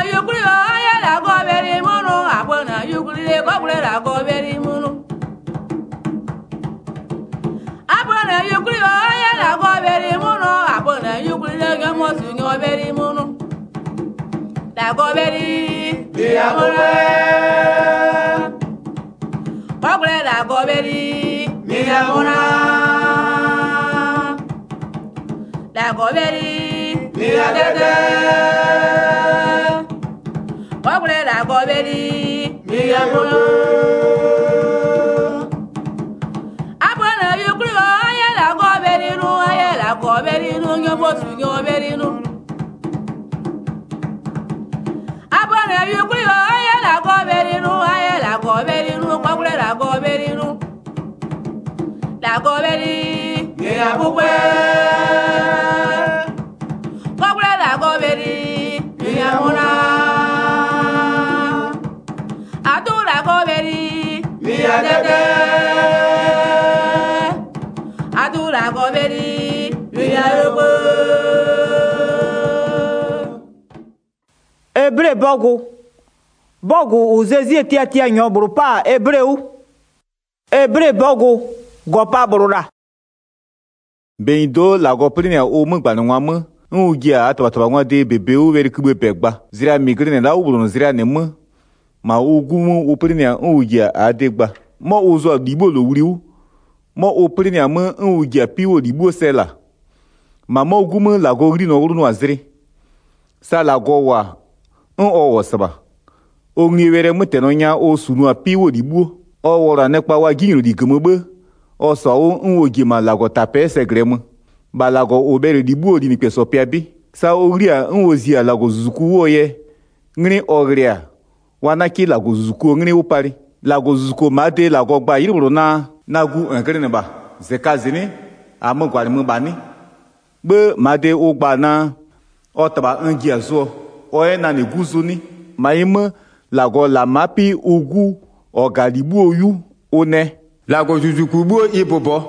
yukuri aya la go beri munu abona yukuri le go bure la go beri munu abona yukuri aya la go beri munu abona yukuri le go mo su go beri munu la go beri ya munu go bure la go beri ya munu la go beri ya dede Ogre la goberi ya munu abona yukuri aya la goberi nu nyomo su goberi nu abona yukuri aya la goberi nu ogre la goberi nu la goberi ya bukwe ogre la goberi ya muna adura goberi ya dede adura goberi ya yobo ebre bogu uzezi etiatia nyoburu pa ebre bogu gopa burura beindo la goprini o mgbanu nwamu ngia ataba nwa de bebe o veri kugbe pegba zira migrine la ubulu zira ne mu ma ogumu oprini ngia adegba mo ozo digbo lo wuriwu mo oprini mu ngia piwo digbo sela ma mo ogumu la go ri no wuru no aziri sa la go wa o saba o ngiwere muteno nya o sunu apiwo digbo o wora nepa wa ginru digumugbe o so o nwogi ma la go tape segremu balago obere digbo di ni peso piabi sa ogria nwozi la go zuzuku woye ngri ogria wanaki la go zuzuku ngri upari la go zuzuku mate la go gba yiruru na gu ngri ne ba zekazini amugwari mu bani be made ogba na otaba ngi azo oye na ne guzuni maim la go la mapi ogu ogadigbo oyu one la go zuzuku bo ibobo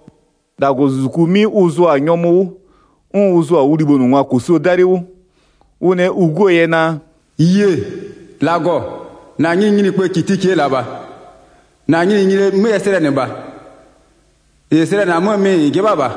dago zuzuku mi uzo anyomu uzo awuribo nwa koso dariwo une ugo ye na iye lago na nyinyi pe kitike laba na nyinyi me esere ne ba esere na mo me ge baba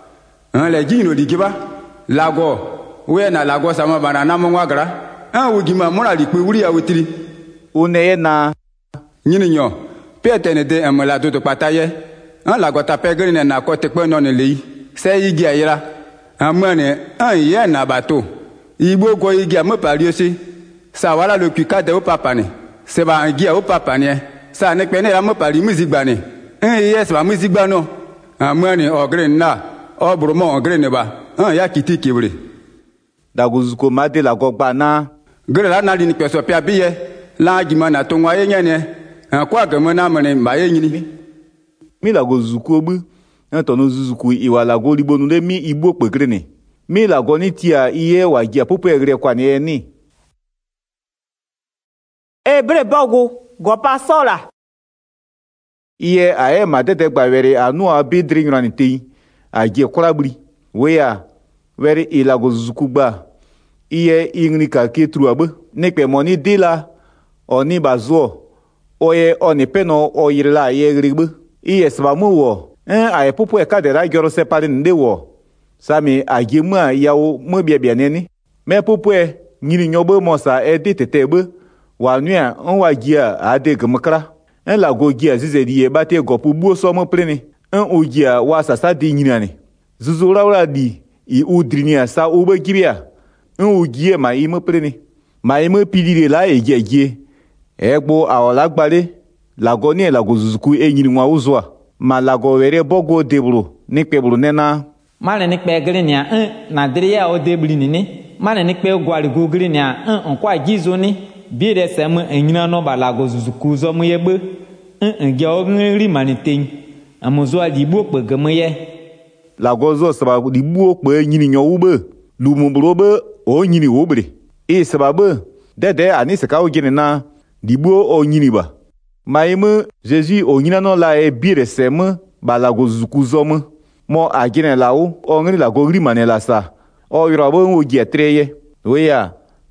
le jino di ge ba lago we na lago sama bana na mo ngagara wugima mo na li pe wuri awitiri une ye na nyinyi nyo petene de amala do pataye la gota pegri na ko te pe no ne le se igi ayira amane ye na bato igbo ko igi am pari osi sa wala le kwika de o papa ni se ba igi o papa ni sa ne pe ne la mo pari muzigba ni ye se ba muzigba no amane ogre na oburu mo ogre ne ba ya kiti kibre daguzuko made la gogba na gre la na ni peso pia biye la gima na to nwa ye nyene kwa gamo na mane ba ye nyini mi la go zuku ogbu ento zuzuku iwa la go libonu le mi igbo pegrene mi la go ni tia iye wa gia popo egre kwa ni eni ebre bogu gopa sola iye ae ma tete gba were anu abidri ngrani tei agie kwalabri weya were ila go zuzuku gba iye ingni ka ketru abe nekpe moni dila oni bazo oye oni peno oyirla ye grigbe iye sabamu wo aye popo e kadera gyoro separi nde wo sami agemu a yawo mo bia neni me popo e nyini nyobo mosa e de tetebe wa nua nwa gia ade gmkra la go gia zizedi e bate gopu buo so mo pleni ogia wa sasa de nyini ani zuzura di i udrinia sa obe gibia ogie ma i mo pleni ma i mo pidire la e gie egbo awolagbale lago ni lago zuzuku enyiri nwa uzwa ma lago were bogo debru ni pebru nena mane ni pe grinia na dria o debri ni mane ni pe gwari go grinia nkwa gizo ni bi de sem enyina no ba lago zuzuku zo mu yebe ge o nri maniten amuzo adibo pegem ye lago zo sababu dibo pe enyiri nyo ube lumubro be o nyiri obre e sababu dede ani se ka o gine na dibo o nyiri ba Maïm, Jésus, au Ninano la e bire sem, balago zukuzom, mo agine lao, ongri la gogri manela sa. O yurabo o gietreye. Oya,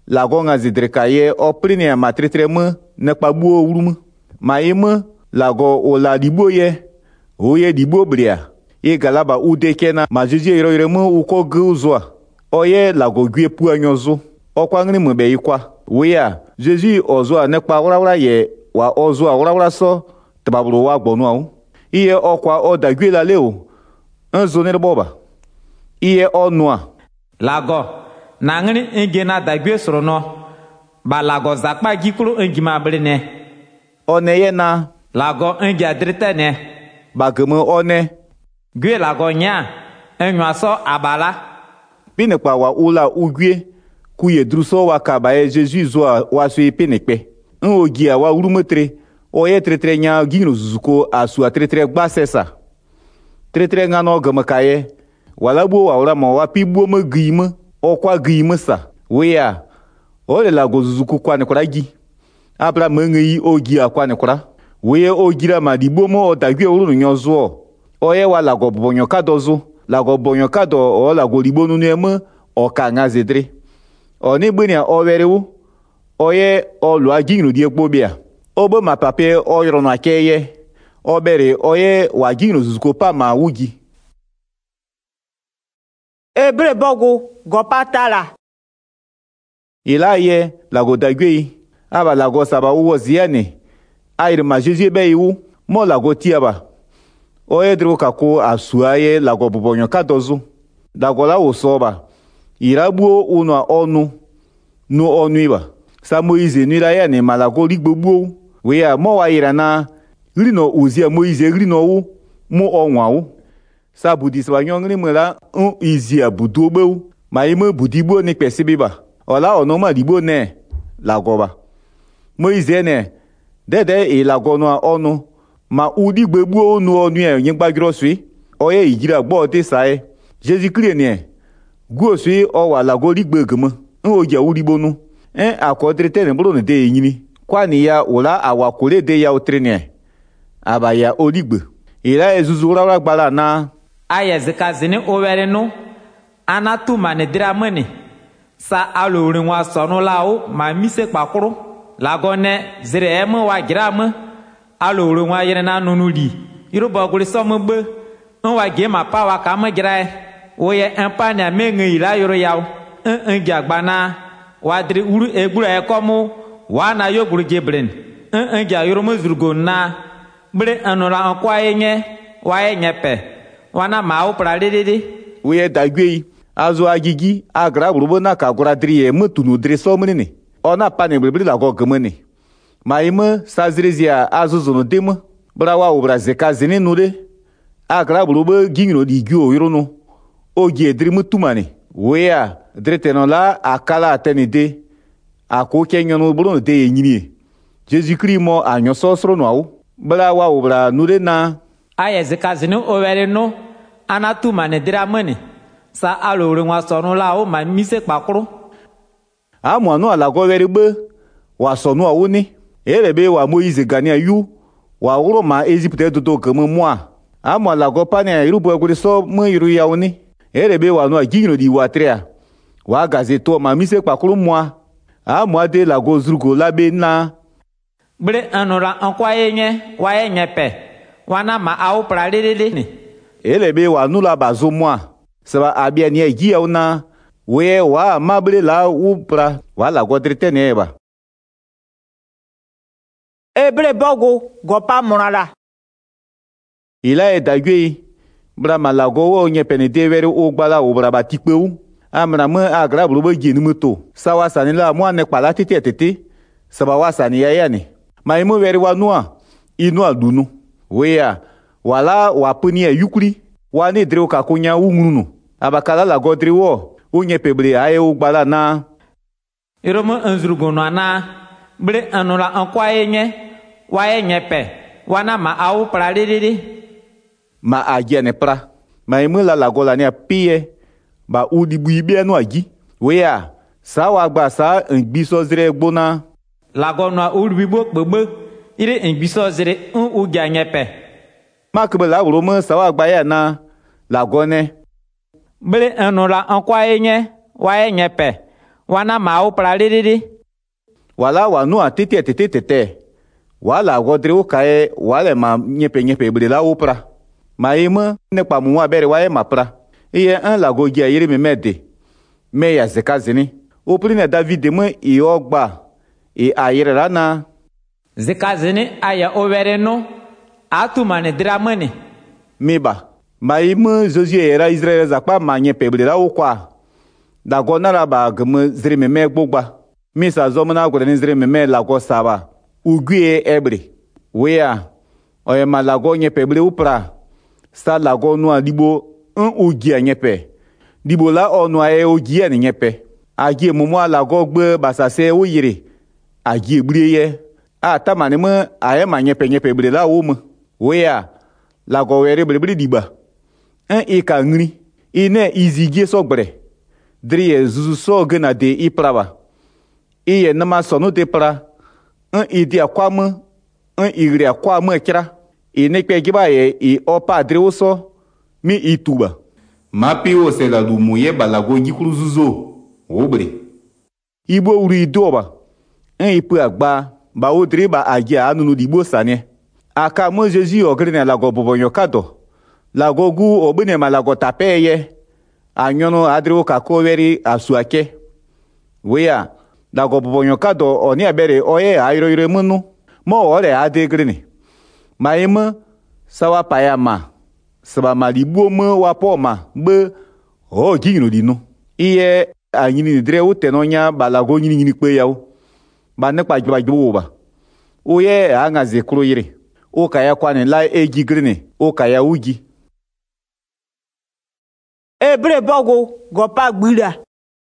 lago nga zidre ka ye o prine ma tretre me ne kpa buo wuru ma ye me lago o la dibo ye o ye dibo bria ye galaba ude kena ma jiji yero yere me uko ge uzwa o ye lago gwie pu anyozo o kwa ngri me be yikwa we ya Jésus ozwa ne kpa wura ye wa ozwa wura so tababuru wa gbonu awu iye okwa o dagwe la leo nzo ne boba iye onua lago na ngri enge na dagwe soro no ba lago zakpa gikuru engi ma brene one ye na lago engi adrete ne ba geme one gwe lago nya enwa so abala bine kwa wa ula ugwe kuye druso wa kabaye Jésus zo wa so ipinekpe ogia wa urumetre oye tretre nya gino zuzuko asu tretre gbasesa tretre nga no gama kaye wala bo wa ora ma wa pibo ma gima okwa gima sa weya ole la go zuzuko kwa ne kura gi abra mangi ogia kwa ne kura weye ogira ma dibo mo odagwe uru nyozo oye wala go bonyo kadozo la go bonyo kado o la go libo nu eme o ka nga zedre oni gbenia o werewu oye olu aginu die gbobia obo ma pape oyro na keye obere oye waginu zuzuko pa ma wugi Ebre bogu gopa tala. ilaye lago dagwe aba lago saba uwo ziane aire ma Jésus be iwu mo lago tiaba oye dro kako asuaye lago bobonyo kadozu dago la osoba irabuo uno onu no onuiba sa Moïse nira ya ne malago ligbogbo we ya mo wa ira na rino uzia Moïse rino wu mo onwa wu sa budis wa nyongri mela izia budogbo ma ime budigbo ni pesibiba ola ono ma dibo ne lagoba Moïse ne dede e lagono onu ma udigbogbo onu onu e yin gbagiro sui oye ijira gbo te sae Jésus Christ ne guo sui o wa lago ligbegmo o ja udibonu akodrete ne bulu ne de yini kwani ya ula awakule de ya utrene abaya oligbe ila ezuzura gbala na aya zikazini owere no anatu mane dramani sa alorin wa sonu lawo ma mise pakuru lagone zire emu wa gram alorin wa yere na nunu li irubo guri somo gbe nwa ge ma pa wa ka ma gira oye empa na mengi ila yoro yawo ngiagbana wadri uru egburu ekomu wana yoguru gebren ngia yoro mozurgo na bre anora akwa yenye wa yenyepe wana mawo pralede we dagwe azu agigi agra burubo na ka gura driye mutunu dre somni ona pane brebri la gogmani maime sazrezia azuzunu dem brawa obra zeka zini nude agra burubo gingro di gyo yorono ogi edri mutumani we ya dreteno la akala atenide ako kenyonu buru de enyini Jésus Christ mo anyo sosro no awu bla wa obra nude na aya zikazini owere no anatu mane dramani sa alorin wa sonu lawo ma mise pakuru amu anu alago werebe wa sonu awu ni erebe wa Moïse gania yu wa wuro ma Egypte dodo kemu moi amu alago pane irubo eguri so mu iru ya uni erebe wa no agino di watrea wa gazeto ma mise pakuru moi amu ade lago zrugo labe na bre anora ankwa yenye wa yenyepe wana ma au pralede ni elebe wa nula bazo moi saba abia ni egia una we wa mabre la upra wala godrete neba Ebre bogu gopa morala. ila edagwe bra malago wo nye penete were ogbala obra batikpeu amra me agra blubo genu moto sawa sani la mo ane pala tete saba wa sani ya yani maimo were wa noa inu adunu we ya wala wapuni yukuri wani dreo ka kunya ungunu abakala la godri wo unye pebre aye ogbala na iromo anzurgono na bre anora ankwa yenye wa yenyepe wana ma au pralede ma agiane pra maimo la lagola ne pie ba udibu ibe no agi we ya sawa gba sa ngbiso zire gbona lagono urubibo gbegbe ire ngbiso zire ugi anyepe makbe la wuro mo sawa gba ya na lagone bre anora ankwa yenye wa yenyepe wana mau pra lelele. Wala wa nu tete. Wala godre o kae wala ma nyepe brile o pra. Ma ima ne pa mu abere wa ma pra. Iye an la gogia yiri me mede. Me ya zekazini. O prine David me I ogba. E ayire rana. Zekazini aya overe no. Atu mane dramane. Miba. Ma ima Josué era Israel zakpa ma nyepe brile o kwa. Da gonara ba gme zri me gbogba. Misa zomna gore ni zri me la go saba. Ugwie ebre. Wea. Oye ma la go nyepe brile upra. Sa la go no adibo un ugia nyepe. Dibo la onu aye ugia ni nyepe. Agi mumu la go gbe basase o yire. Agi bliye. A tamane me aye ma nyepe brile la o me. Wea. La go were brile diba. Un ika ngri. Ine izigie so gbre. Driye zuzu so gena de ipraba. Iye nama sonu de pra. Un idi akwame. Un igri akwame kira. Ine kwe giba ye I opa driwo so. Mi ituba. Mapi o se la lumuye balago gikuru zuzo. Obre. Ibo uri idoba. Un ipu agba. Ba o driba agia anunu dibo sanye. Aka mo Jésus ogrene lago bobonyo kado. Lago gu obene malago tapeye. Anyono adriwo kakoweri asuake. Wea. Lago bobonyo kado oni abere oye ayro munu. Mo ore adegrene. Maima sawa paya ma. Saba malibu me wapo ma. Be o gino dino. Iye anyini dre o tenonya balago nyini kwe yao. Ba nekpa jwa ba. Oye anga zekro yire. O kaya kwane la eji grene. O kaya ugi. Ebre bogo gopa gbira.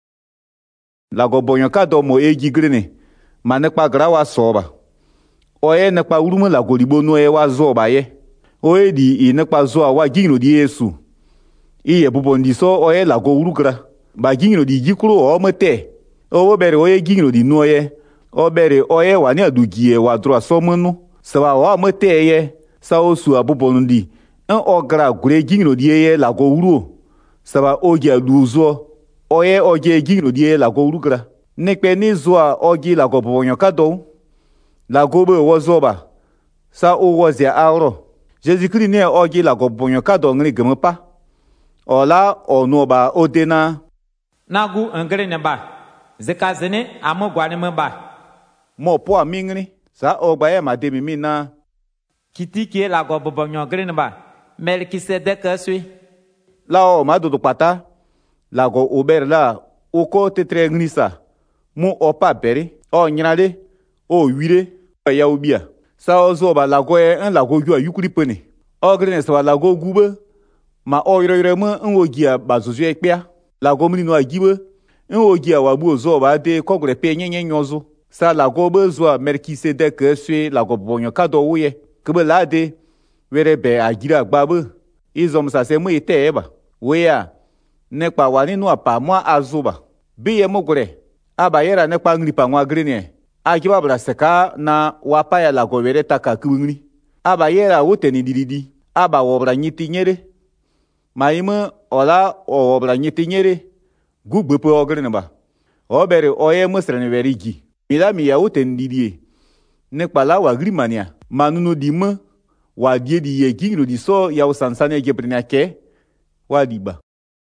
Lago bonyo kado mo eji grene. Ma nekpa grawa soba. Oye nekpa urumu lago libo no e wa zoba ye. Oye di nekpa zoa wa gino di Yesu. Iye bubondi so oye lago urukra. Ba gino di jikuro o mete. O bere oye gino di no ye. O bere oye wani adugie wa droa so menu. Sawa o mete ye. Sa o su abubondi. En ogra gure gino di ye lago uru. Sawa oge luzo. Oye oge gino di ye lago urukra. Nekpe ni zoa oge lago bubonyo kado. Lago be wozoba. Sa o wozia auro. Jésus-Christ ne ogi la gobonyo kado ngri gemepa. Ola onoba odena. Nagu ngre ne ba. Zekazene amo gwane me ba. Mo po amingri. Sa ogba e mademi mina. Kiti ki la gobonyo ngre ne ba. Melkisedek asui. La o madudu pata. La go ober la. Oko tetre ngrisa. Mu opa beri. O nyinade. O wire. Ya ubia. Sa ozo ba lago en lago yu ayukuri pene. Ogre sa lago gube. Ma oyre me en ogia bazuzu ekpea. Lago mni no agibe. En ogia wabu ozo ba de kogre pe nyenye nyozo. Sa lago be zo Melkisedek sui lago bonyo kado uye. Kebe lade were be agira gbabe. Izom sa se mu ite eba. Wea nekpa wani no apa mo azuba. Biye mogore. Aba yera nekpa ngripa nwa grene. Akiba bra seka na wapa ya lago were taka kwingri. Aba yera wote ni dididi. Aba wobra nyiti nyere. Maime ola wobra nyiti nyere. Gugbe pe ogre ba. Obere oye musre ne verigi. Mila mi ya wote ni didie. Nekpa la wa grimania. Manuno di me. Wa die di ye gingro di so ya usansane gebrina ke. Wa diba.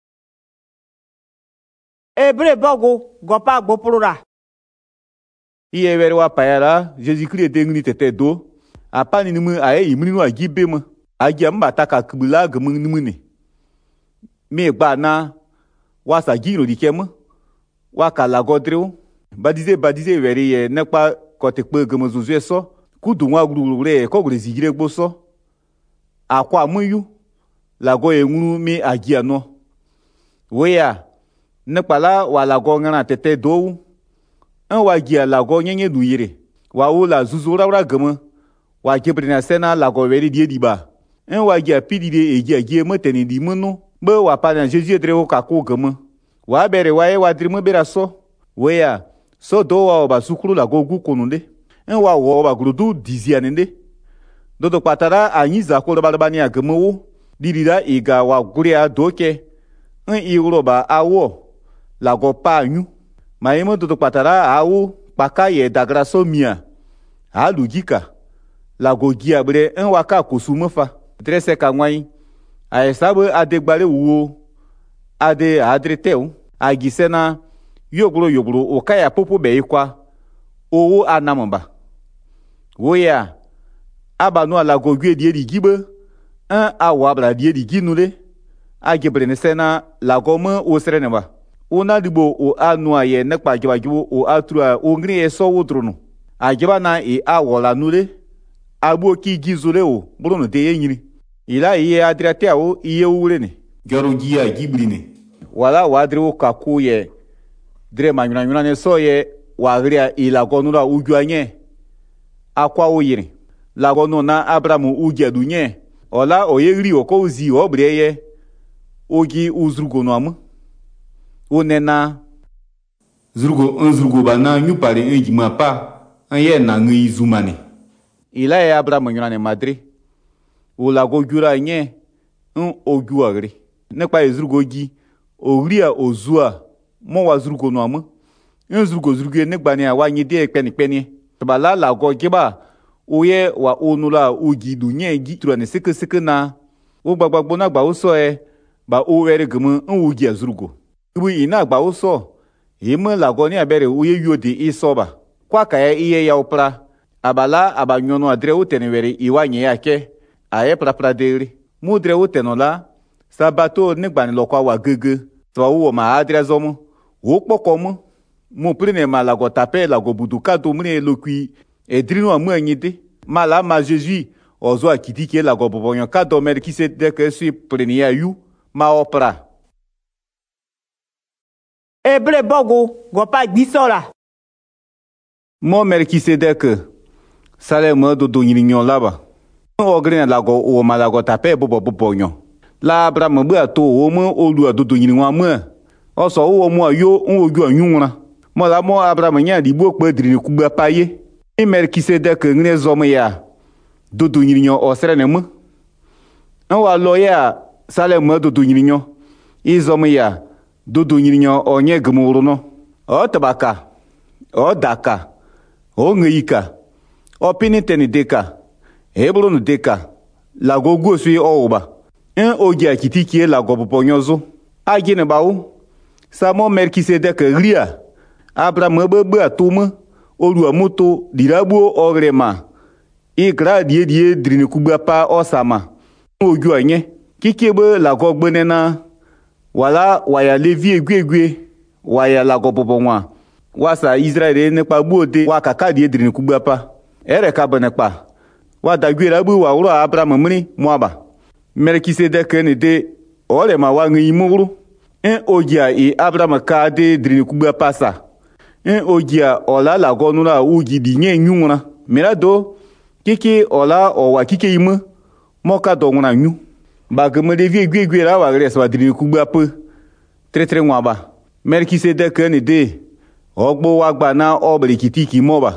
Ebre bogo gopa gbopurura. Iye were wa payara, Jésus-Christ dengni tete do. Apa ni numu aye imuni no agibe me. Agia mbata ka kubula gemun numune. Me gba na wa sa gino di keme. Wa ka la godreo. Badize were ye nekpa kotekpe gemu zuzu so. Kudu wa gurure ko gure zigire gbo so. Akwa muyu. Lago engunu me agia no. Wea nekpa la wa lago ngana tete do. En wa gia lago nyenye du yire. Wa o la zuzu rawra geme. Wa gebrina sena lago weri die diba. En wa gia pidi de egia gie meteni di meno. Be wa pa na Jésus dreo kako geme. Wa bere wa e wa drime bera so. Wea so do wa oba sukuru lago gu konunde. En wa oba grudu dizianende. Dodo patara anyiza ko balabani a geme wo. Didida iga wa guria doke. En iroba awo. Lago pa nyu. ma ime toto kpatara awu kpaka ye dagra so mia alu gika la gogia bre en waka kosume fa dresse ka nwai ay sabe adegbare wo ade adreteu agisena yogro okaya popo be ikwa owo anamamba woya abanu ala gogwe die digibe en awabra die diginule agebre ne sena la gome o sereneba ona dibo o anu aye nekpa gibagibo o atrua o ngri eso wodrono ageba na e awola nule agbo ki gizule o bruno de yenyiri ila iye adriate o iye wurene garo gia gibrine wala wadre o kakuye dre manyuna ne soye wagria ila gonura ujuanye akwa oyire la gono na abramu ujedunye ola oyegri okozi obreye ogi uzrugo no amu onena zrugo bana nyupare enjima pa anye na ngi zumane ila ya abramu nyuna madre ola gojura nye ojuagri ne pa zrugo gi ogria ozua mo wa zrugo no amu zrugo ne gbani awanyi de penipeni bala la go giba oye wa onula ogidu nye gi trane seke na o gbagbagbo na gba o so ba o were gumu nwugi azrugo ibu ina gba o so yime la go ni abere oye yode isoba kwa ka iye ya opra abala abanyono adre o tenwere iwanye yake aye prapra deri mudre o tenola sabato ne gbani lokwa wa gege to wo ma adre zomo wo pokomo mo prene mala go tape la go buduka to mne lokwi edrino amu anyite mala ma Jesus ozo akitike la go bobonyo ka do mer ki se de que suis prenia yu ma opra Ebre bogo gopa gbisola. mo mer ki se de que sale mo do nyinyo laba o grena la go o mala go tape bobonyo la abraham bu ato o mo olu adodo nyinwa mo o so o mo yo oju anyunra mo la mo abraham nya di bo pe diri ku gba paye Melkisedek ngine zomo ya dodo nyinyo osrene mu wa loya sale mu dodo nyinyo izomo ya dodo nyinyo onye gmuru no o tabaka o daka o ngika o piniteni deka eburu no deka la gogo sui oba en ogi akitiki la gopoponyozo agine bawo samo Melkisedek ria Abraham bebe atumu olu amoto dirabu ogrema ikra die drini kuba pa osama oju anye kikebe la gogbenena wala waya levi egwegwe waya la gobobonwa wasa Israel ne pa buode wa kaka die drini kuba pa ere ka benepa wa dagwera bu wa uro Abraham mni moaba Melkisedek ne de ole ma wa ngi muru en ogia e Abraham ka de drini kuba pa sa en ogia ola la gonura ugi di nye nyunguna mirado kiki ola owa kike imu moka do nguna nyu ba geme de vie la wa gres wa diri kugba pe tre nwaba Melkisedek ne de ogbo wa gba na oblikitiki moba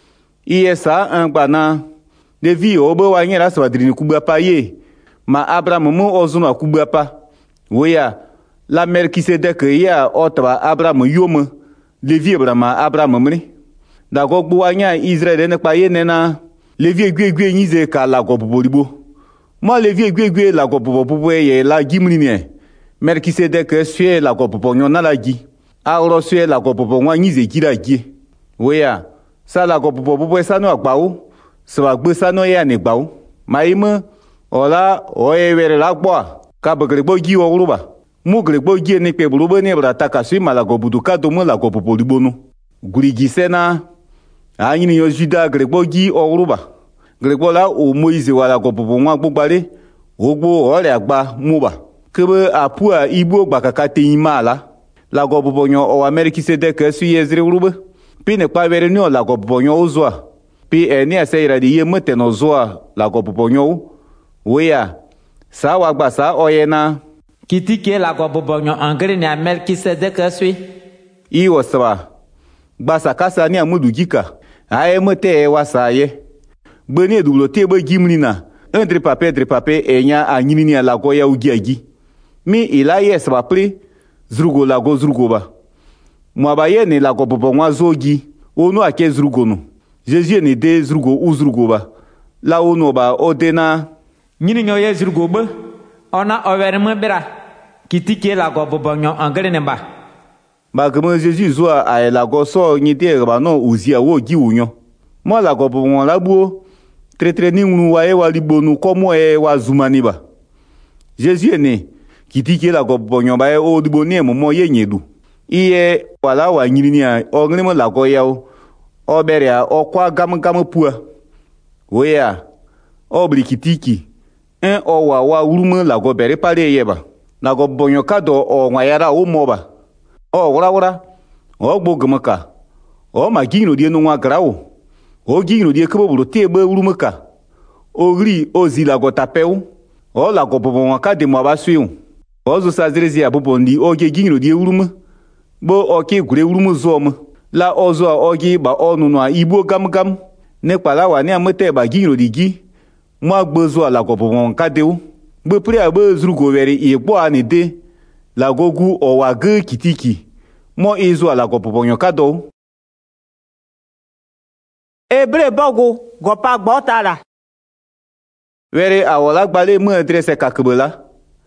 iesa an gba na de vie obo wa nyera sa diri kugba pa ye ma Abraham mu ozuna kugba pa woya la Melkisedek ya otba Abraham yomo Levi Abraham mri da gogbo anya Israel ne pa ye nena Levi egwegwe nyize ka la gobobolibo mo Levi egwegwe la gobobobo ye la gimri ne Melkisedek sue la gobobo na la gi awro sue la gobobo nwa nyize gira gi weya sa la gobobo sa no agbawo se wa gbe sa no ya ne gbawo maime ola oye were la gbo ka begrebo gi owruba mu gregbo gi ni pe burubo ni brata ka sui mala gobudu ka do mo la gobobo libonu gurigi sena anyi ni yo juda gregbo gi owruba gregbo la o Moise wala gobobo nwa gbogbare ogbo ore agba muba kebe apua ibu gbakaka te imala la gobobo nyo o Melkisedek sui ezre urube pi ne pa vere ni o la gobobo nyo ozwa pi eni aseira di ye mete no zoa la gobobo nyo weya sa wa gba sa oyena kitike la gobobonyo angre ni Melkisedek sui iwo sawa gbasa kasa ni amudu gika aye mete wasa ye gbeni dulo te be gimrina entre pape enya anyini ni la goya ugiagi mi ilaye sawa pri zrugo la go zrugo ba Mwaba ye ne la ko bobo nwa zogi. Onu ake zrugo no. Jésus ne de zrugo u zrugo ba. La onu ba odena. Nyini nyo ye zrugo be. Ona overme bera. Kitike la ko bobo nyo angere ne ba. Ba gemo Jésus zo a la go so nyi de ba no uzia wo gi unyo. Mo la ko bobo nwa la buo. Tre ni unu wa e wa libonu komo e wa zumani ba. Jésus ne kitike la ko bobo nyo ba e o diboni mo ye nyedu. Iye wala wa nyiri ni a ognimo la go yawo. Oberia okwa gam pua. Oya. Obri kitiki. En owa wa urumu la go bere pale yeba. Na go bonyo kado o nwayara o moba. O wura. O gbogumaka. O magino die no nwa grawo. O gino die kebobulu tebe urumuka. O gri ozi la go tapeu. O la go bobon ka de mo abasuyu. O zo sazirezi abobondi o ge gino die urumu. Bo oke gure urumu zom. La ozo ogi ba onu a ibo gam ne pala wa ne amete ba gino digi mo agbozo la gobon kadeu gbe pri agbo zrugo were igbo anide la gogu o wa ge kitiki mo izo la gobon kado Ebre bogu gopa gbotara. Were awola gbale mo adresse kakbela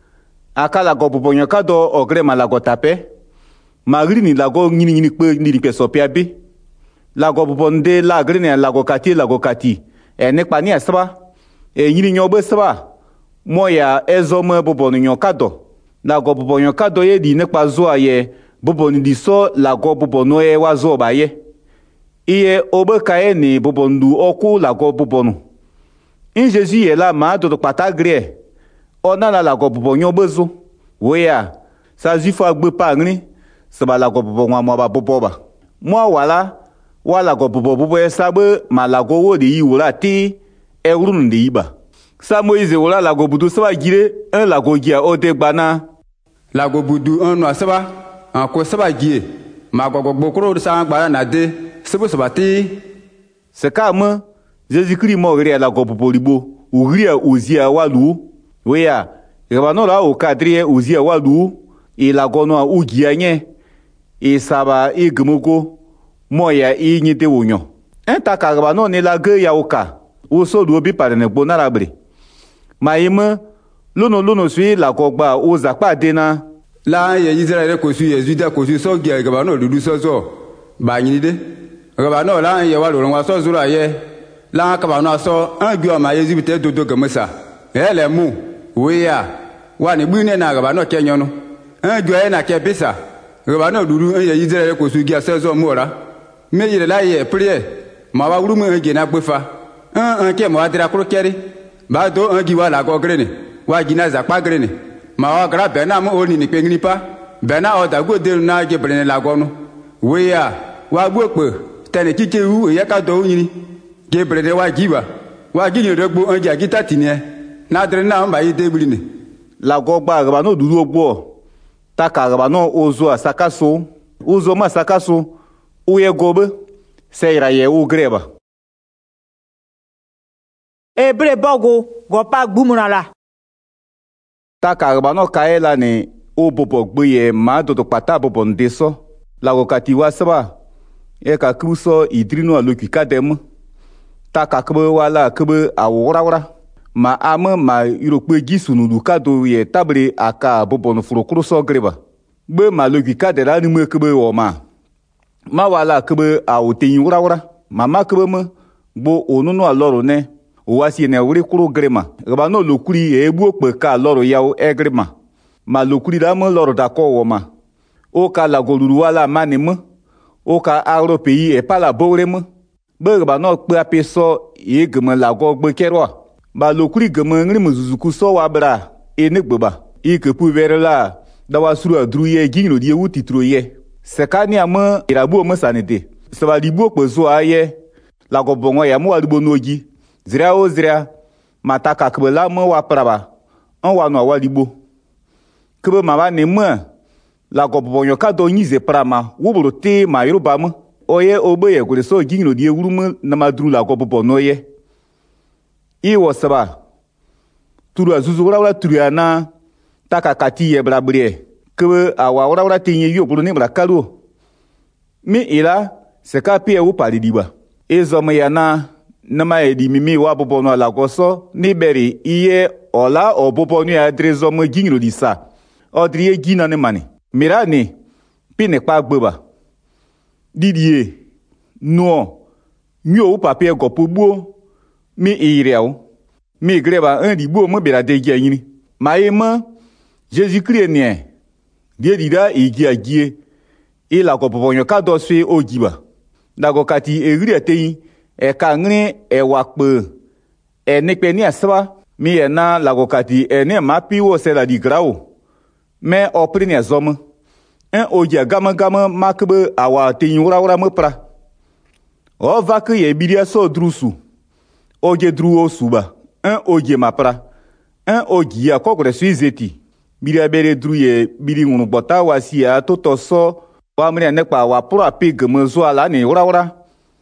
akala gobon kado ogre malago tape Magri ni lago nyini pe ni pe sopia be. Lago bobonde la gri ni lago kati. Ne pa ni asaba. Nyini nyo be saba. Moya ezo mo bobonu nyo kado. Lago bobonyo kado ye di ne pa zo aye. Bobonu di so lago bobonu e wa zo ba ye. Iye obe kae ni bobondu oku lago bobonu. In Jésus ye la ma do pata gre. Ona la lago bobonyo bezo. Weya. Sa zifa gbe pa ngni. Seba la go bobo nwa mo ba bobo ba. Mo wala go bobo sabe ma la go wo de yi wala ti e wurun de iba. Sa Moïse wala la go budu seba gire un la go gia o de gbana. La go budu un no seba an ko seba gie. Ma go gbokoro sa gbara na de seba ti. Se ka mo Jésus Christ mo ri la go bobo libo. U ri ozia walu. Weya, reba no la o kadrie ozia walu. E la go no u gia nye. E saba e gemoko moya e nyite wonyo enta karaba no ne la ge ya oka o so do bi pare ne gbona rabre maime lono sui la kogba o zakpa dena la ye Israel ko su ye juda ko su so ge gaba no dudu so ba nyini de gaba no la ye wa lo wa so zura ye la ka ba no so an gbe ma ye zibite dodo gamasa ele mu we ya wa ni bu ne na gaba no kenyo no an gbe na ke bisa Gaba no duru en ye Israel ko su gi asezo mora. Me yire la ye prier. Ma wa wuru mo ge na gbefa. An ke mo adira kro keri. Ba do an gi wa la go grene. Wa gi na za pa grene. Ma wa gra be na mo oni ni pe ngini pa. Be na o da go de na ge brene la go no. We ya wa gbo pe tene kike wu ye ka do yini. Ge brene wa gi wa. Wa gi ni regbo an gi agita tinie. Na dre na mba yi de brine. La go gba gaba no duru ogbo. Taka gaba no ozo asakaso uzo masakaso uye gobe seira ye u greba Ebre bogu gopa gbumurala. Taka gaba no kaela ni o bobo gbe ma do pata bobo ndeso la go katiwa saba e ka kuso idrino aloki kadem taka kbe wala kbe awura ma ama ma Europe gisunu du kado ye tabre aka bobo no furokuru so greba gbe ma logi kadera ni me kbe o ma wala kbe a oteyin wura mama kbe me gbo onunu aloro ne o wasi ne wuri kuru grema gba no lokuri egbu ope ka aloro yawo egrema ma lokuri da mo loro da ko wo ma o ka la goluru wala mani me o ka Europe yi e pala bore me gba no pe apeso e gme la go gbe kerwa ba lokuri gama ngri muzuzuku so wa bra ene gbeba ike pu verela da wasuru adru ye gino die wuti tro ye sekani ama irabu mo sanete se ba dibu okpozo aye la go bongo ya mo wadbo nogi zira mataka kbela mo wa praba on wa no wa dibo kbe ma ba ne mo la go bonyo ka do nyize prama wuburu te ma yoruba mo oye ogbe ye gure so gino die wuru mo na madru la go bono ye Iwo saba turu azuzu wura turu ana taka kati ye brabrie kebe awa wura tinye yo bulu ni brakalu mi ila seka pie wu palidiba izome ya na ma edi mimi wa bobo no la goso ni beri iye ola obobo no ya drezo mo ginro di sa odri e gina ne mani mirani pine pa gbeba didie no nyo papie gopo buo mi ireu mi greba un di buo mo bera de gi yin ma ema Jésus Christ ne die dida igi agie e la gopo nyo ka do swe ogiba dago kati egri ateyin e ka ngri e wakpe e nikpe ni asaba mi e na lagokati e ne mapi wo se la di grao me opri ne zom en oja gama makbe awa tin wura mepra o va ke ye bidia so drusu oje druo suba en oje mapra en ogia kokore suizeti bidia bere druye bidi ngunu bota wasia toto so wa mre ne pa wa pro apig me zo ala ni wura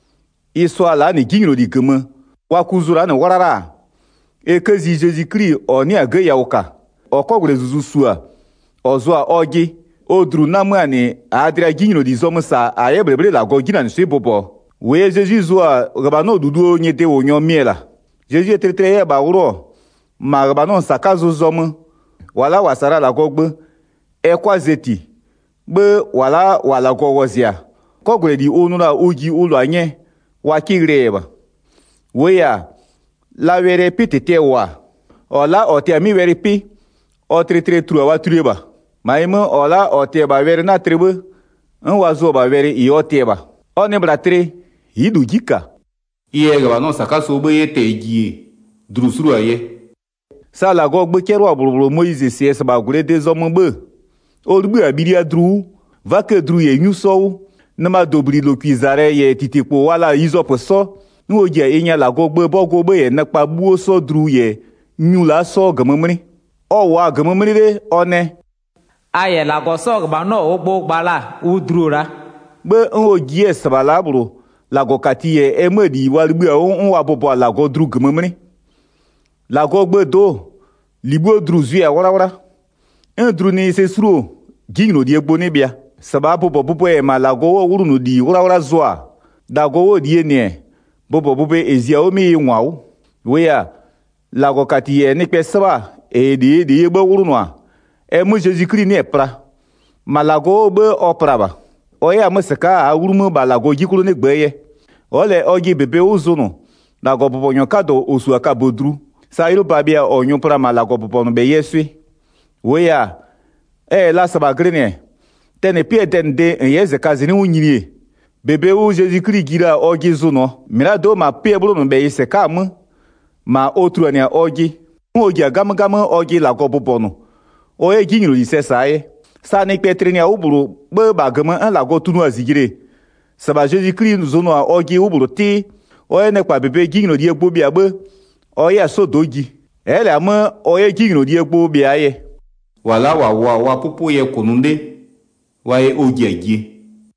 iso ala ni ginro di keme wa kuzura na warara e kezi Jésus Christ oni age yauka okogre zuzu sua ozoa ogi odru namani adria ginro di zomsa ayebre la gogina ni sebobo we Jésus zoa gabano dudu nyete onyo miela Jésus tretre ba wuro ma gabano sakazo zom wala wasara la gogbe e kwazeti be wala gogozia kogre di onura ogi ulo anye wakireba weya la were pitete wa ola ote mi were pi o tretre tru wa trueba maimo ola ote ba were na trebe en wazo ba were I oteba one bratre hidu jika iye ga no saka so be teji drusuru aye sala go gbe kero aburuburu Moise cs ba gure de zomo be olugbe abiria dru va ke dru ye nyuso na ma dobri lo kwizare ye titipo wala izopo so nwoje enya la gogbe bogogbe ye na pa buo so dru ye nyula so gamamri o wa gamamri de one aye la go so gba no ogbo gbala udrura be nwoji esbala buru la go katie emedi walgbe o wa bobo la go dru gamamri la gogbe do libo dru zuya wara en dru ni se suro gingno die gbo ni bia sababu bobo e malago wuru no di wura zoa dago wo die ne bobo ezia omi nwao weya lago katie ni pesaba e de gbo wuru no a e mo Jésus Christ ni epra malago be opraba oya musaka a wuru mo balago jikuru ni gbeye ole ogi bebe uzuno dago bobo nyokado osu aka bodru sa iru babia onyo pra malago bobo no be yesu weya la sabagrene tene pie tende yeze kazini unyiri bebe u Jésus Christ gira ogi zuno mirado ma pie bulu no be yese kam ma otru ania ogi ogi agama ogi la gobobono o e giniro yise sae sa ne petri nia uburu be bagama an la go tunu azigire saba Jésus Christ zuno ogi uburu ti o e ne kwa bebe giniro die gbo bia be o ya so dogi ele ama o e giniro die gbo bia ye wala wa pupu ye kununde waye ogiagie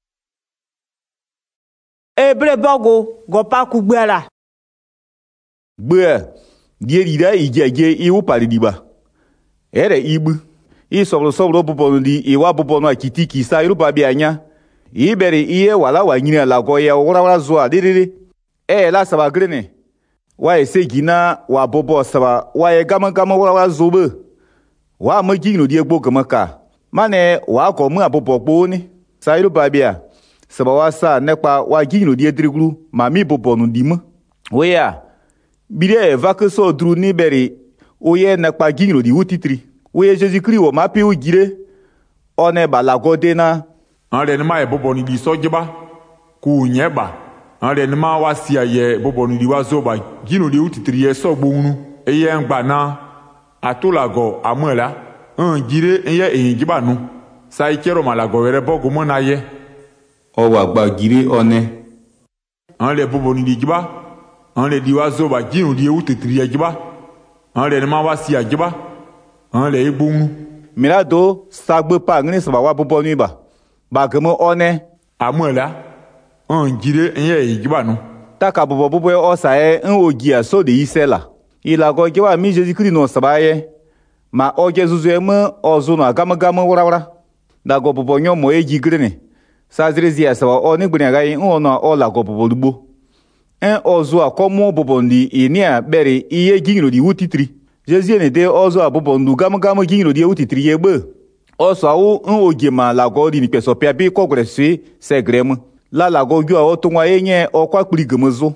ebre bogo gopa kugbela gbe die dida igiagie iwu palidiba ere ibu isobro bobo ndi iwa bobo no akitiki sa iruba bi anya ibere iye wala wa nyina la goya wura zo adiri la sabagrene waye segina wa bobo saba waye gama wura zo be wa magino die gbo gamaka mane wa ko mu abobogbo ni sairu babia saba wasa nepa wa gino die dirigru ma mi bobonu dim weya bide vakeso dru ni beri oye nepa gino di utitri we Jésus Christ wo ma pi ugire one balagode na ande ni ma e bobonu di sojeba ku nyeba ande ni ma wasia ye bobonu di wazoba gino di utitri ye so gbonu eye ngba na atolago amela gire eye ejiba nu sai kero malago were bogo mo na ye o wa gba gire one an le bobo ni dijiba an le diwa zo ba ginu di ewu tetri ejiba an le ma wa si ejiba an le egbunu mirado sagbe pa ngini so wa bobo ni ba gemo one amola gire eye ejiba nu taka bobo o sae ogia so de isela ilago jiwa mi Jésus Christ no sabaye ma oje zuzu eme ozu no agama wura dago bobo nyo mo eji grene sa zirezia sa o ni gbenya gai ono o lago bobolugbo ozo akomo bobondi inia bere iye gingiro di utitri jezie ne de ozo abobondu gamgam gingiro di utitri yegbe oso awu ogema lago di ni peso pia bi kogresu segrem la lago ju o tunwa enye okwa kpirigemozo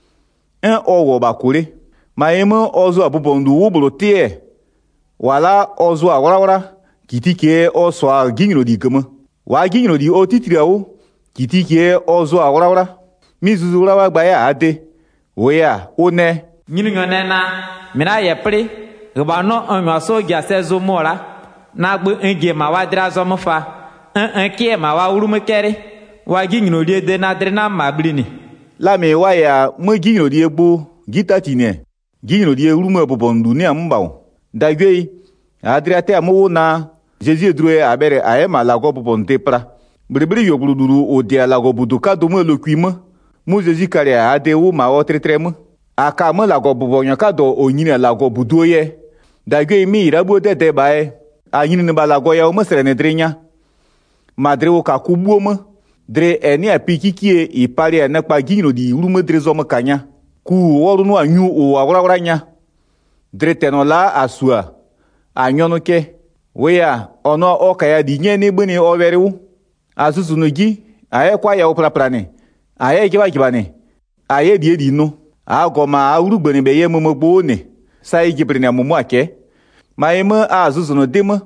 owo bakure ma emo ozo abobondu wubulu tie wala ozo awara kitike oso a gingiro di gema wa gingiro di otitri awu kitike ozo awara mizuzu rawa gbaya ade oya one nyiningana mina yepri gbano onwaso giasezo mora na gbe nge ma wa dra zo mfa kie ma wa urumekere wa ginyino de na dre na mablini la me wa ya mo ginyino di egbo gitatine ginyino di urume bobondu ni ambawo dagwe adriate amowo na jesus drue abere ayema lago bobonte pra bribri yogluduru odia lago buduka do mo lokwima mu jesus kare ade wo ma o tretrem aka mo lago bobonya ka do onyine lago budoye dagwe mi rabo dede bae anyini ne balago ya o mesre ne drenya madre o ka kubuo mo dre eni apikikie ipare na kpa gino di urume dre zo makanya ku woru no anyu o awrawra nya dre tenola asua anyono ke weya ono okaya di nye ne gbeni o werewu asusu no gi aye kwa ya opraprane aye kibane aye die no agoma awrugbeni be ye momogbo ne sai gibre na mumu ake maima azuzu no dema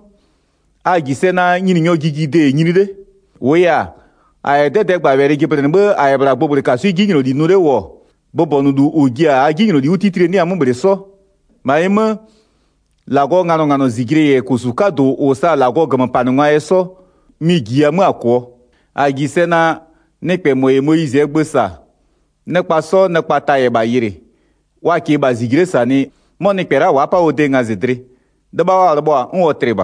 agise na nyini nyo gigide nyinide weya aye dede gba were gibre nbe aye bra gbobure kasu ginyino di nure wo bobonu du ogia aginyino di utitire ni amumbre so maima lago ngano zigire ye kusuka do osa lago gama panwa eso mi gia mu akwo agise na nekpe Moise egbesa nekpa so nekpa taye ba yire wa ke ba zigire sani mo nekpera wa pa ode ngazedre daba wa rbo nwo treba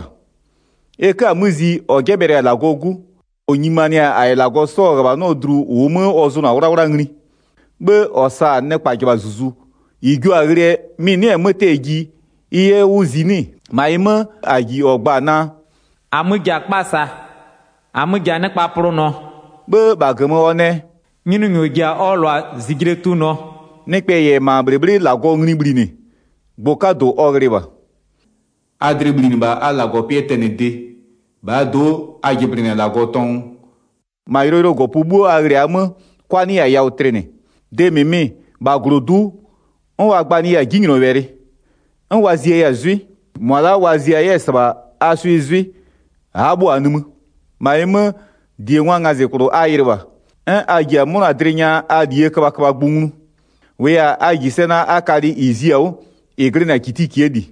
eka muzi ogebere lagogu onyimania ay lago so gaba no dru umu ozu na wura ngri be osa nekpa giba zuzu igu agre mi ni emotegi iye uzini maima agi ogba na amugia kpasa amugia nekpa pru no be bagemo one nyinu nyogia olwa zigire tu no nekpe ye ma brebre lago ngri brine bokado ogreba adriblini ba alago pietene de ba do agibrine lago ton mairo go pubu agriam kwani ya utrene de mimi ba grodu on wa gbani ya ginyino were on wazie ya zui mola wazie ya saba asu zui abu anum maima die nwanga zekuru ayirba agia muna drinya adie kaba gbunu we agi sena akari iziao igrina kitiki edi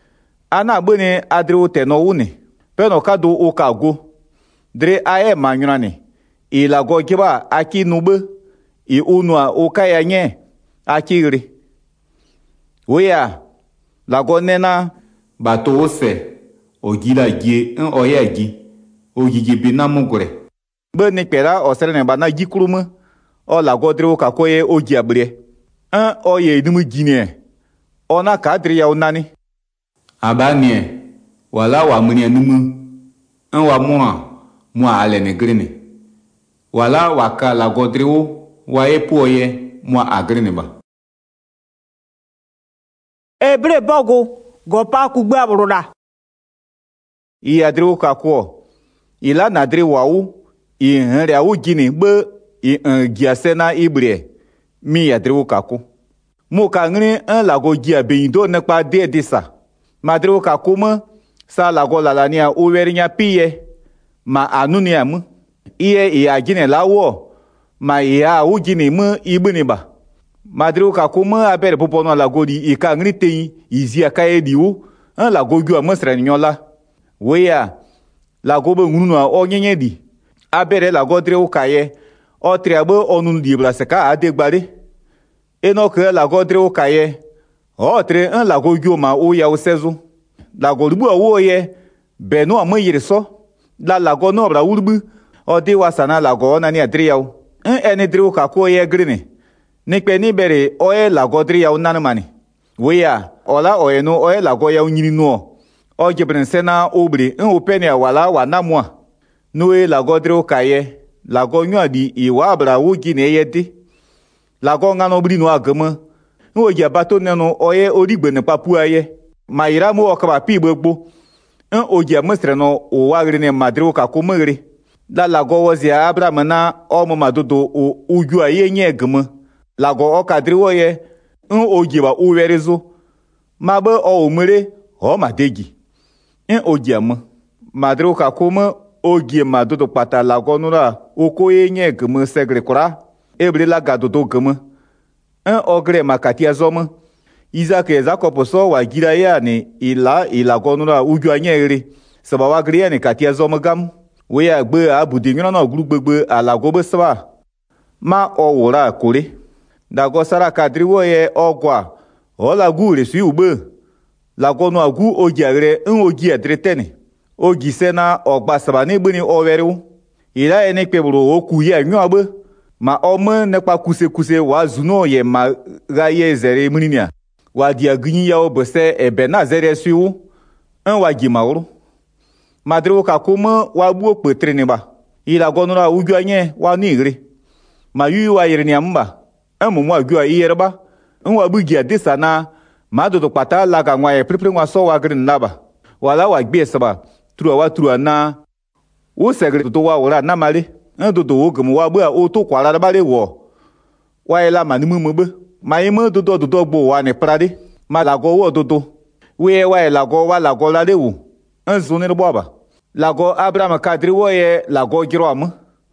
ana gbene adre teno une peno kado okago dre aye manyunane ilago giba aki nube i unwa okaya nye akiri weya lago nena bato ose ogila gie oyagi ogigi binamugure bene kpera osere ne bana gikurumu o lago dre okakoye ogi abre oye idumu gine ona kadri ya unani abanie wala wa munia numu wa mwa ale ne grene wala wa ka la godrewo wa epoye mwa agrene ba ebre bogo go pa ku gbe abroda i adrewo ka ko ila na dre wawu i henre awu gini gbe i giasena ibre mi adrewo ka ko mo ka ngre la go gia beyindo ne pa de disa madrewo ka kuma sa lago lalania owerinya piye ma anunia mu iye iya gine lawo ma iya u gine mu ibuniba madrewo ka kuma abere popono lago di ikangri teyi izia kaye diu an lago gwa mosra nyola weya lago be ngunu onyenye di abere lago drewo kaye o triabo onun di blaseka adegbare enoke lago drewo kaye o tre an lago gwa ma o ya o sezu lago rubu owo ye benu amoyire so la lago no bra urbu o de wasana lago na ni adriyaw ene driwo ka ko ye grine ni pe ni bere o e lago driyaw nanmani weya ola o enu o e lago ya nyini no o gebren sena obri o pene wala wa namwa no e lago driwo ka ye lago nyo di iwa abra wugi ne yedi lago ngano bri no agama wo ya bato nenu oye origbe ne papua ye ma ira mu okaba pi gbogbo en oje mestre no o wagre ne madre ka ko megre da lago wozia abraham na o mo madodo o uju aye nye gama lago o kadri wo ye en oje ba o werezo ma be o mere o madegi en oje am madre ka ko mo ogie madodo pata lago nura oko ye nye gama segre kura ebre la gadodo gama en ogre makati azoma Isaac et Jacob so wa gira ya ni ila nura uju anyere saba wa gria ni kati azoma gam we ya gbe abudi nyona na gbugbe alago be saba ma o wora kore da go sara kadri wo ye ogwa o la gu re su ugbe lago no agu ogi agre en ogi adretene ogi sena ogba saba ni gbe ni o weru ila ene pebro oku ye nyo agbe ma omo ne pa kuse wa zuno ye ma ga ye zere mninia wa dia gni ya obose ebe na zere su en wa gimauru madro ka kuma wa bu petre ne ba ila gonura uju anye wa ni ire ma yu wa yire ni amba emu mu aju ayere ba en wa bu gia desa na ma do pata la ga nwa ye prepre nwa so wa grin laba wala wa gbe saba tru na wo segre to wa wora na male en do wo gum wa bu o to kwara ba le wo wa ila manimu be ma ime dodo gbo wa ni prade ma lago wo dodo we wa lago la lewu en zuni boba lago abraham kadri wo ye lago giro am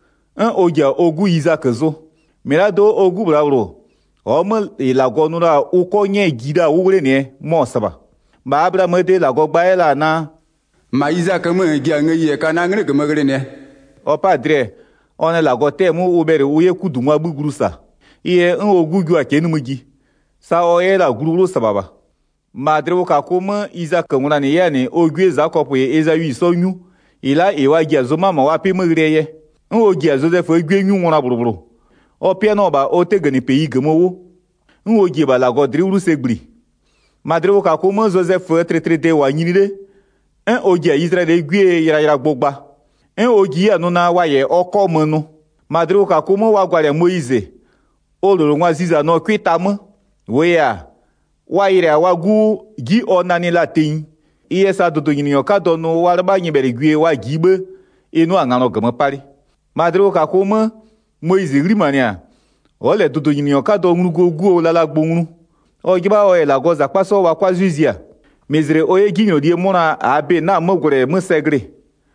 en oja ogu Isaac zo mirado ogu brawro o mo lago nura uko nye gida wure ne mo saba ba abraham de lago gbaela na ma Isaac mo gi anyi ka na ngre gmagre ne o padre on lago temu ubere uye kudunwa bugurusa iye en ogugu akenu mugi sa oye la gururu sababa madre ka kuma Isaac nguna ne yani ogwe Jacob ye Esaü so nyu ila ewa gi azoma ma wa pe megre ye en ogi Joseph ogwe nyu nguna buruburu o pe no ba o te gani peyi gmowo en ogi ba la godri uru segbri madre ka kuma Joseph tretrete wa nyinire en ogi Israel egwe yira gbogba en ogi anu na wa ye okomunu madre ka kuma wa gware Moise oloro nwa ziza no kwitam we ya wa ire awagu gi onani latin iye sa dodo yinyo ka do no warba nyibere gwe wa gibe enu angano gama pari madro ka kuma Moise rimania ole dodo yinyo ka do ngrugo gu lala gbonru o giba o ela goza paso wa kwa zuzia mezre oye ginyo die mona abe na mogore musegre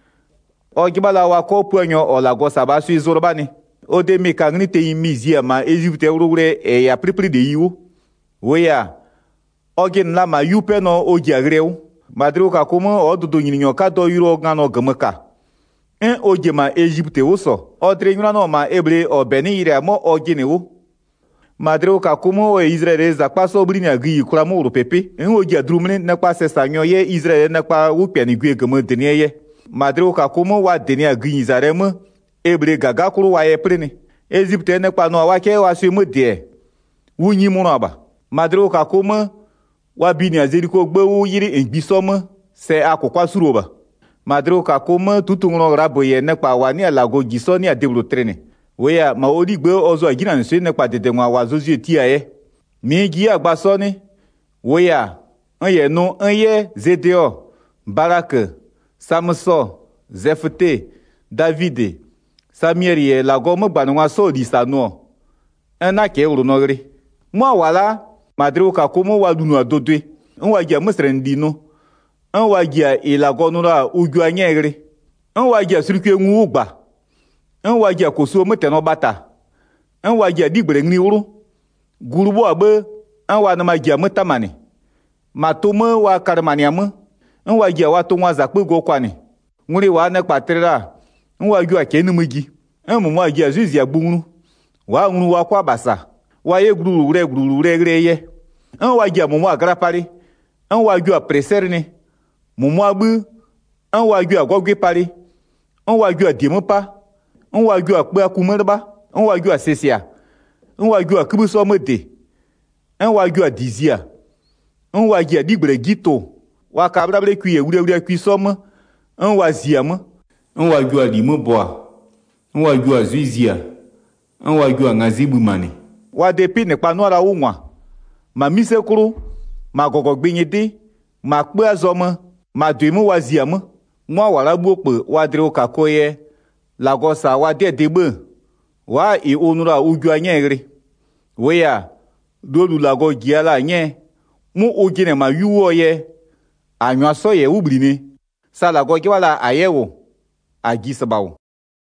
o giba la wa ko puanyo o la gosa ba su izorbani o de me ka ngni te imizia ma Egypte urugre e ya pripri de yiwo we ya ogin la ma yupe no ogi agreu madru ka kuma o dudu nyinyo ka do yuro ngano gamaka en ogi ma Egypte woso o tre nyura no ma ebre o beni ire mo ogini wo madru ka kuma o Israel za paso bri na gi kura mo pepe en ogi adrumne na pa sesanyo ye Israel na pa wo piani gwe gama denie ye madru ka kuma wa denia gi zarem ebre gaga kuru wa ye prene Egypte ne pa no wa ke wa su mu de wunyi mu no ba madru ka kuma wa bini azeriko gbewu yiri engbisoma se akokwa suroba madru ka kuma tutungo rabo ye ne pa wa ni alago giso ni adebro trene we ya ma odi gbe ozo agina nse ne pa dede nwa wa zozu etia ye mi gi agbaso ni we ya onye no onye Zedeo Barak Samson Zefte David Samuel ye lago mo gbanu wa so di sanu ena ke uru no ri mo wala madru ka kuma wa dunu adodwe nwa gia mesre ndino nwa gia ilago nura uju anyere nwa gia sirikwe nwu ugba nwa gia koso meteno bata nwa gia digbere ngni uru gurubo agbe nwa na ma gia metamani matomo wa karmani am nwa gia wa to nwa zakpe go kwani nwuri wa na kpatrira nwa ju akenu mugi nwa gia zuzi agbunru wa nru wa kwa basa wa ye gururu re ye en wa gia mumu agara pari en wa ju apreser ni mumu agbu en wa ju agogwe pari en wa ju adiemupa en wa ju akpe akumerba en wa ju asesia en wa ju akubuso mede en wa ju adizia en wa gia digbere gito wa kabrabre kwi ewure kwi som en wa ziam en wa ju adimu boa Nwa ju azuizia. Nwa ju ngazibu mani. Wa depi ne pa nuara unwa. Ma misekuru, ma gogogbinyi ma kpe azome, ma duimu waziame. Nwa wala bokpe wa dre okakoye. Lagosa wa debe. Wa I onura uju anyegri. Weya, dolu lago giala nye. Mu ugine ma yuwo ye. Anywa soye ubrine. Sa lago giwala ayewo. Agisabawo.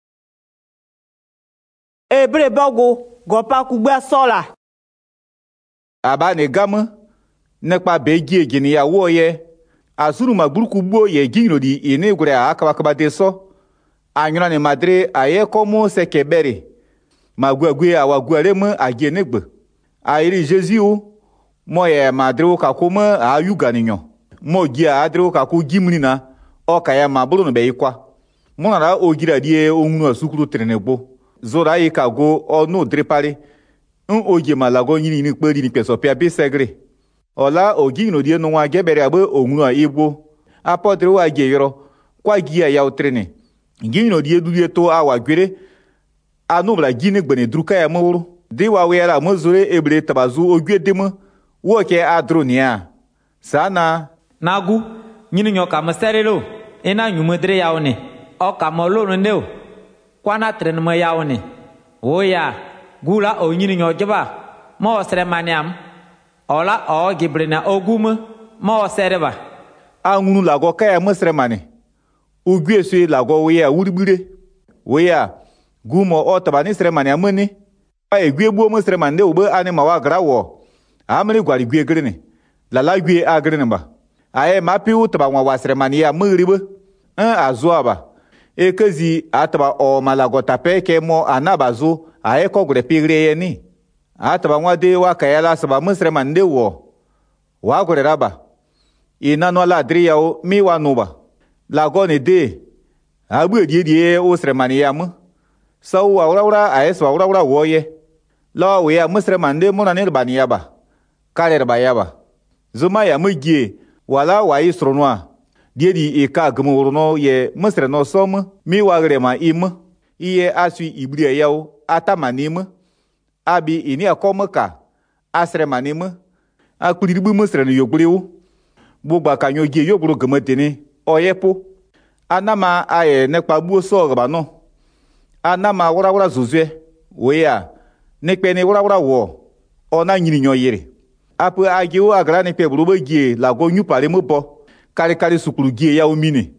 Ebre bogo gopa kugbe sola. Aba ne gama. Nekpa begie gini ya wo ye. Asuru magburuku gbo ye gino di ine gure akabakaba deso. Anywa ne madre aye komo sekebere. Magwagwe awagware mu agenegbe. Airi Jésus moye madre kakoma ayuga ninyo. Mo gia adre kaku gimrina okaya mabulu no beikwa. Monara ogira die onunu asukuru trenegbo. Zora ikago onu drepare. Oje malago nyini ni kperi ni peso pia besegre. Ola ogino die no wa gebere abe onunu a igbo. Apodre wa geyoro kwa gia ya utrene. Gino die dudie to awagwere. Anubla gine gbene druka ya mawuru. Diwa wera mozure ebre tabazu ogwedemu woke adronia. Sana nagu nyini nyoka maserelo ina nyumedre yaone o kamolo ndeo kwana trenma yaone oya gula o nyini nyojeba mo seremaniam ola o gibrina ogum mo sereba angunu lago kaya mosremani ugwesu lago weya wuribire weya gumo o tabani seremani amani egwegbo mosremani de ugbe ani mawa grawo amri gwari gwegrene lala gwe agrene ba aye mapi utaba wa wasremani ya muribe azuaba ekezi ataba o malago tape ke mo anabazu aye ko gure pigre yeni ataba wa de wa kayala saba musremani de wo wa gure raba ina no la driao mi wa nuba lago ne de abu die usremani ya mu sau wa ura aye so ura wo ye lo we ya musremani de mo na ne bani ya ba kare ba ya ba zuma ya mugie wala wa isronwa diedi eka gumurno ye musre no som mi wagre ma im iye asu ibri yawo atamanim abi ini akomaka asre manim akuribu musre no yogbriwu bugba kanyo gie yogbro gmateni oyepo anama aye nekpa buo so gba no anama wura zuzwe weya nekpe ni wura wo ona nyini nyo yire apu agiwo agra ni pe burubo gie lago nyu pare mo bo kari sukuru gie ya omini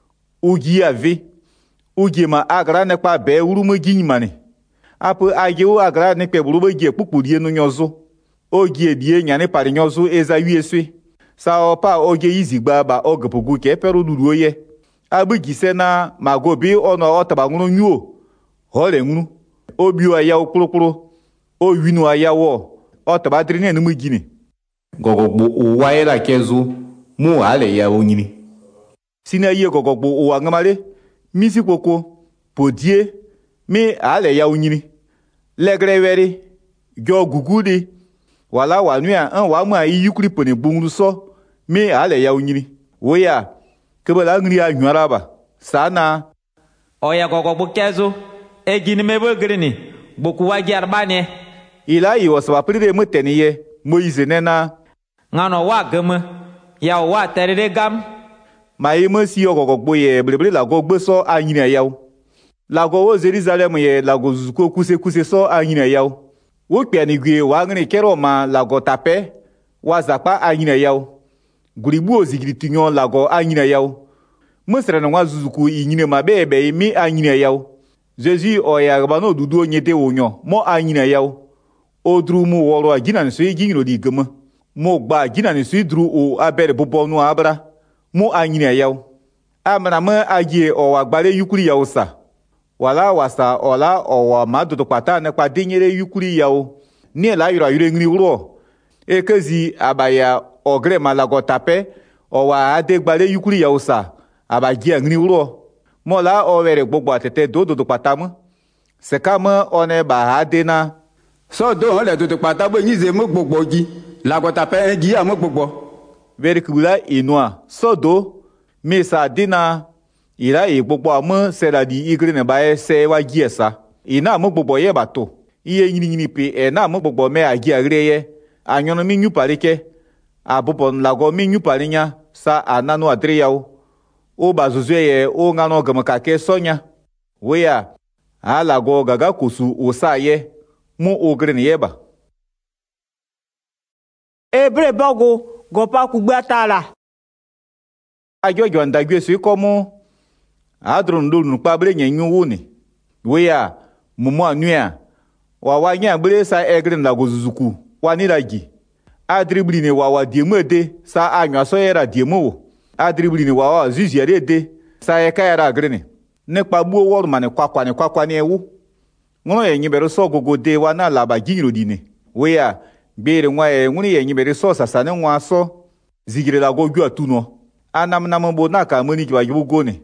ugi ave ugi ma agra ne pa be urumo ginyimane apu agiwo agra ni pe burubo gie pupudie no nyozo ogie die nyane pare nyozo eza wieswe sa opa oge izigba ba ogepugu ke peru duruo ye abu gise na magobi ono otaba ngunu nyuo hole ngunu obiu aya okpurukpuru o winu aya wo otaba drine numu gini gogogbo uwa ela kezu mu ale ya onyini sina ye gogogbo uwa ngamale misi koko podie mi ale ya onyini legreweri gyo gugudi wala wanua an wa mu ayikuri pone bungru so mi ale ya onyini woya kebala ngri anwaraba sana oya gogogbo kezu egini mebo grini boku wa giarbane ila yi wasaba prire muteniye Moise nena ngano wa gem ya wa terere gam ma yimo si ogogbo ye bleble la gogbo so anyina yawo la go wo Jerusalem ye la go zuko kuse so anyina yawo wo pe ani gwe wa ngini kero ma la go tape wa zakpa anyina yawo guribu ozigiri tinyo la go anyina yawo musre no wa zuzuku inyine ma bebe mi anyina yawo Jésus oya gba no dudu onyete wonyo mo anyina yawo odrumu woro agina nso igino di gema mo gba gina ni sidru o abere bobonu abra mo anyina yaw amana ma agie o agbare yukuri yaw sa wala wasa ola o wa madudu pata na kwa dinyere yukuri yaw ni la yura yure ngri wuro ekezi abaya ogre malago tape o wa ade gbare yukuri yaw sa abagie ngri wuro mo la o were gbogbo atete dododo pata mo sekama one ba adena so do le dodo pata bo nyize mo gbogbo gi lagota pe gi amo gbogbo verikula inua sodo mesa dina ila e gbogbo ame se la di igre ne ba se wa gi esa ina mo gbogbo ye bato iye nyini pe e na mo gbogbo me agi agre ye anyono mi nyu parike abobon lago mi nyu parinya sa ananu adre yawo o bazuzu ye o ngano gamaka ke sonya weya alago gaga kusu o sa ye mu ogre ne yeba ebre bogo gopa kugbe atala ajojo ndagwe so ikomo adrun ndo nupa bre nyenyu woni weya mumu anua wa nya bre sa egre lago zuzuku waniragi adribli ne wa diemede sa anwa so yera diemo adribli ne wa ziziere de sa ye ka yara agrene ne kpagbuo woru mane kwakwa ne ewu ngono ye nyibere so gogo de wa na laba giro dine weya gbere nwa ye nguni ye nyibere so sasane nwa so zigire la gogu atuno anam bo na ka moni kiba yugo ne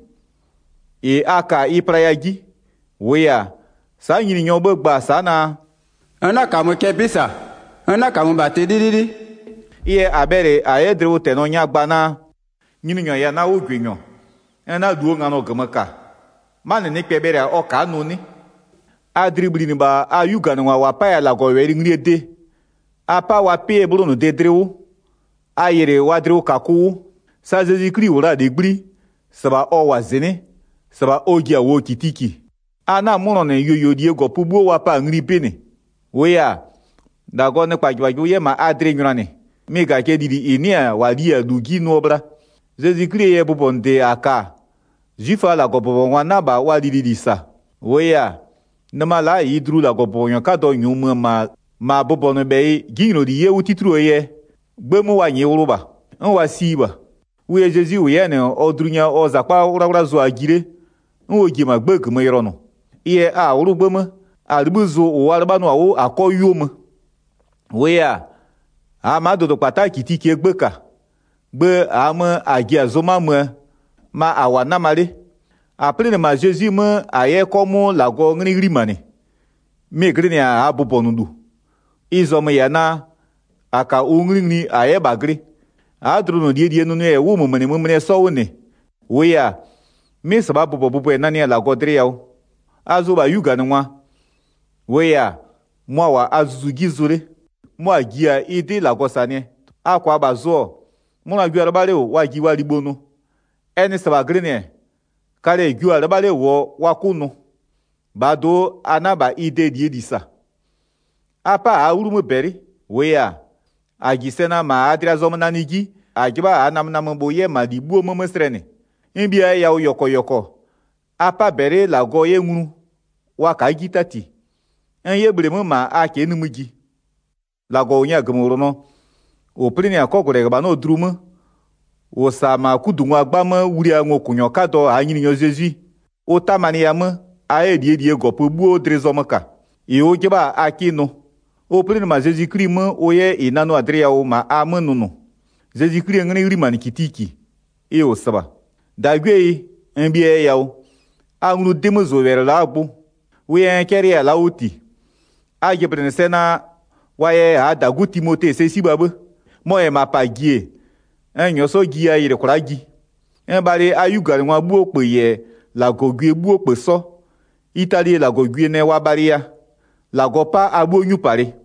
e aka iprayagi weya sa nyini nyobo gba sana ana ka mo kebisa ana ka mo bate dididi iye abere ayedre teno nya gba na nyini nyo ya na ogwenyo na duo ngano gamaka mane ne kpebere o ka no ni adribli ni ba ayuga no wa pa ya la go weri ngriede apa wa pe buru no dedrewo ayere wa drewo kaku sa zezikri ora de gbri saba o wa zene saba ogia wo kitiki ana muno ne yoyo die go pubuo wa pa ngri bene weya da go ne pajwaju ye ma adre nyrane mi ga ke didi inia wa dia dugi no bra zezikri ye bubonde aka jifa la go bobo wana ba wa didi sa weya nama la idru la go bonyo ka do nyum ma bobo no be gino di ye utitru ye gbemu wa nyi uruba nwa siba we jezi we ne odrunya ozakpa urawura zo agire nwo gi ma gbeg mo irono iye a urugbemu albuzo uwarba no awo akoyum weya amado do pataki tiki egbeka gbe am agi azoma ma awana mare apre ma jezi mo aye komo lago ngri mane me grene a abubonundu izomo ya na aka ongri aye bagri adru no die no e wo mumene so woni weya me sababu bobo na ne lago dre yawo azuba yuga nwa weya mwa azuzu gizure mwa gia ide lago sane akwa bazo muna gwa rabale wa gi wa libono eni sabagri ne kare gwa rabale wo wakunu bado anaba ide die disa apa awuru beri weya agisena ma adria zomna nigi agiba anamnam boye ma dibuo momesrene mbia ya yoko apa beri lago ye nguru wa ka gitati enye bremu ma ake enumugi lago onya gumuru no oprini akogore ba no drumu wo sama kudunwa agbama wuri anwo kunyo kado anyini nyozezi o tamani yam aedie gopo buo drezomaka e o giba akino oprini ma zezi krimu oye inanu adria o ma amununu zezi kri ngani rimani kitiki e o saba dagwe mbie yawo angru demozo were labo we keria lauti agebrene sena waye adagu timote se sibabu moye mapagie enyo so gi ayire kuragi enbare ayugari nwa bu ope ye lagogwe bu ope so italie lagogwe ne wabaria lagopa agbo nyupare